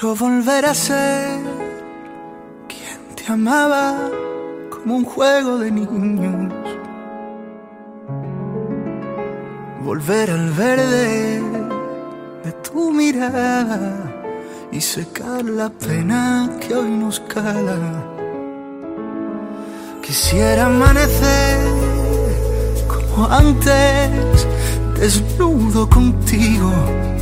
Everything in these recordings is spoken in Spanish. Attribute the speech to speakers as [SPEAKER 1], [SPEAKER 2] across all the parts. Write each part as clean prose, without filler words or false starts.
[SPEAKER 1] Quiero volver a ser quien te amaba como un juego de niños. Volver al verde de tu mirada y secar la pena que hoy nos cala. Quisiera amanecer como antes, desnudo contigo,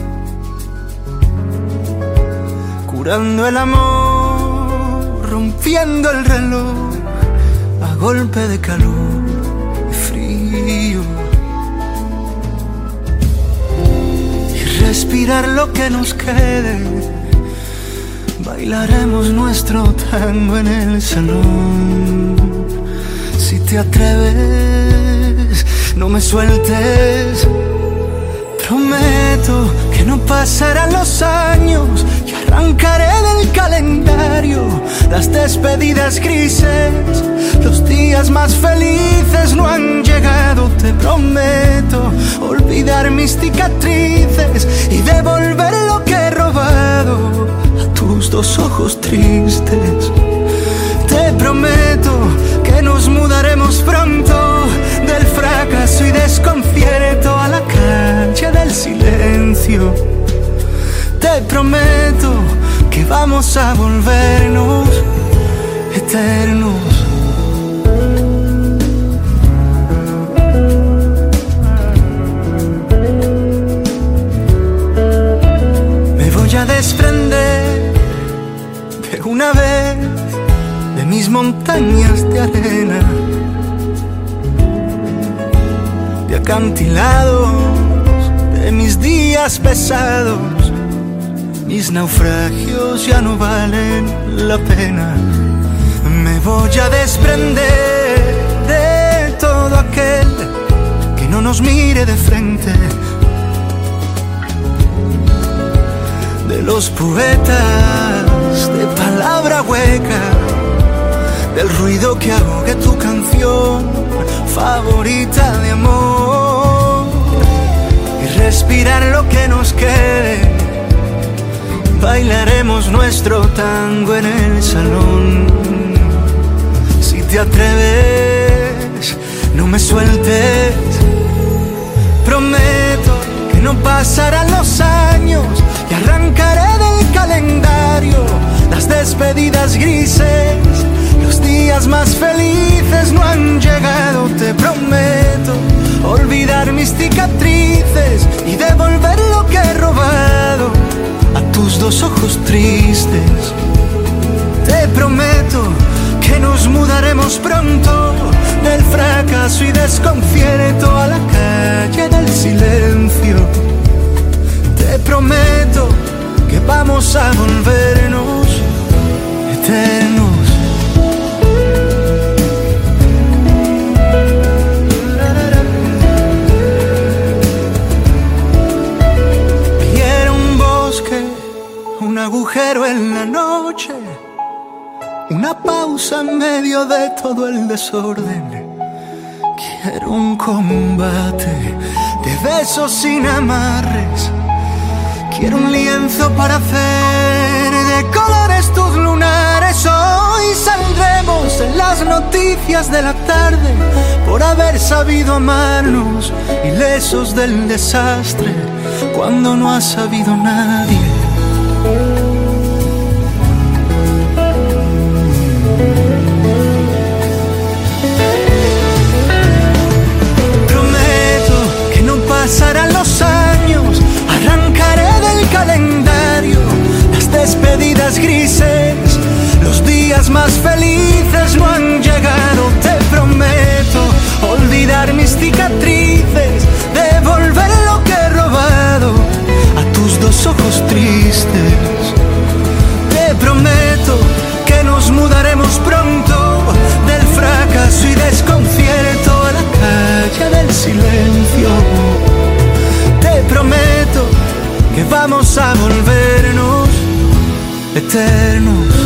[SPEAKER 1] curando el amor, rompiendo el reloj a golpe de calor y frío, y respirar lo que nos quede. Bailaremos nuestro tango en el salón. Si te atreves, no me sueltes. Prometo que no pasarán los años y arrancaré del calendario las despedidas grises. Los días más felices no han llegado. Te prometo olvidar mis cicatrices y devolver lo que he robado a tus dos ojos tristes. Te prometo que nos mudaremos pronto del fracaso y desconcierto a la calle del silencio. Te prometo que vamos a volvernos eternos. Me voy a desprender de una vez de mis montañas de arena, de acantilados, de mis días pesados. Mis naufragios ya no valen la pena. Me voy a desprender de todo aquel que no nos mire de frente, de los poetas de palabra hueca, del ruido que ahogue tu canción favorita de amor, y respirar lo que nos quede. Bailaremos nuestro tango en el salón. Si te atreves, no me sueltes. Prometo que no pasarán los años y arrancaré del calendario las despedidas grises. Los días más felices no han llegado. Te prometo olvidar mis cicatrices y devolver lo que he robado a tus dos ojos tristes. Te prometo que nos mudaremos pronto del fracaso y desconcierto a la calle del silencio. Te prometo que vamos a volvernos eternos. Un agujero en la noche, una pausa en medio de todo el desorden. Quiero un combate de besos sin amarres. Quiero un lienzo para hacer de colores tus lunares. Hoy saldremos en las noticias de la tarde por haber sabido amarnos, ilesos del desastre cuando no ha sabido nadie. Prometo que no pasarán los años, arrancaré del calendario las despedidas grises. Los días más felices no han llegado. Te prometo olvidar mis cicatrices, devolver lo que he robado a tus dos ojos tristes. Te prometo que nos mudaremos pronto del fracaso y desconcierto a la calle del silencio. Te prometo que vamos a volvernos eternos.